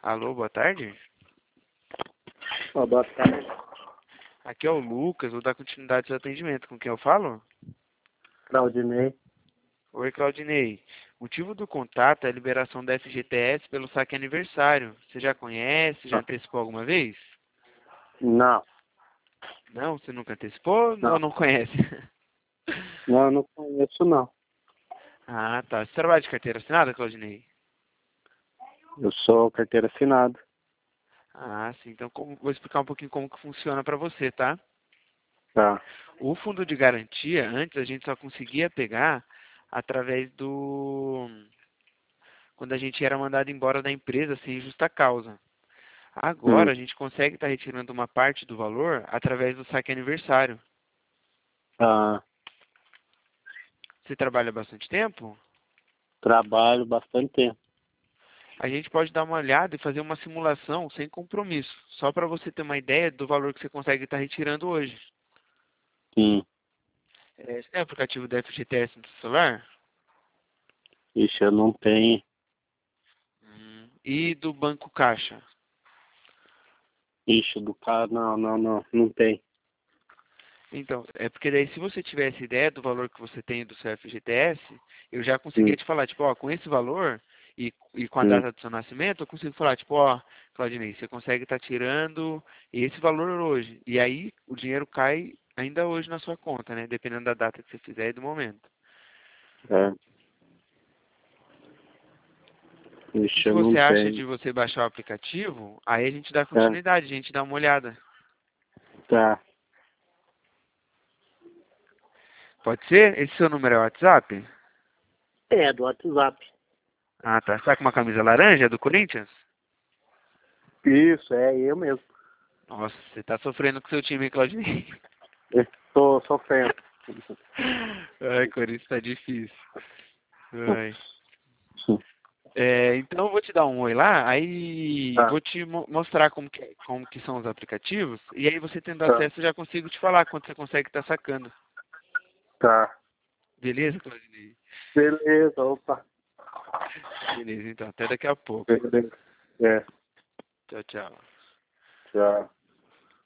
Alô, boa tarde. Boa tarde, Aqui é o Lucas, vou dar continuidade ao atendimento. Com quem eu falo? Claudinei. Oi, Claudinei. O motivo do contato é a liberação da FGTS pelo saque aniversário. Você já conhece? Já Ah, antecipou alguma vez? Não, Não? Você nunca antecipou ou não, não conhece? não, não conheço não. Ah, tá. Você trabalha de carteira assinada, Claudinei? Eu sou carteira assinada. Ah, sim. Então vou explicar um pouquinho como que funciona para você, tá? Tá. O fundo de garantia, antes a gente só conseguia pegar através do quando a gente era mandado embora da empresa sem justa causa. Hum. Agora a gente consegue estar retirando uma parte do valor através do saque aniversário. Ah, Você trabalha bastante tempo? trabalho bastante tempo. A gente pode dar uma olhada e fazer uma simulação sem compromisso, só para você ter uma ideia do valor que você consegue estar retirando hoje. Sim. Você tem o aplicativo da FGTS no seu celular? Ixi, eu não tenho. E do Banco Caixa? Ixi, do carro, não tem. Então, é porque daí se você tivesse ideia do valor que você tem do seu FGTS, eu já Hum, conseguia te falar, tipo, ó, com esse valor e com a hum, data do seu nascimento, eu consigo falar, tipo, ó, Claudinei, você consegue estar tirando esse valor hoje. E aí o dinheiro cai ainda hoje na sua conta, né? Dependendo da data que você fizer e do momento. é. O que Ixi, que eu não você acha tenho. de você baixar o aplicativo? Aí a gente dá É, continuidade, a gente dá uma olhada. tá. Pode ser? Esse seu número é o WhatsApp? É, do WhatsApp. Ah, tá. Você tá com uma camisa laranja é do Corinthians? Isso, é eu mesmo. Nossa, você tá sofrendo com seu time, hein, Claudinei? Estou sofrendo. Ai, Corinthians tá difícil. Ai. Então eu vou te dar um oi lá, aí Tá, vou te mostrar como que são os aplicativos, e aí você tendo tá, acesso eu já consigo te falar quanto você consegue estar sacando. tá. Beleza, Claudinei? Beleza, opa. Beleza, então, até daqui a pouco. Beleza. É, Tchau, tchau. tchau.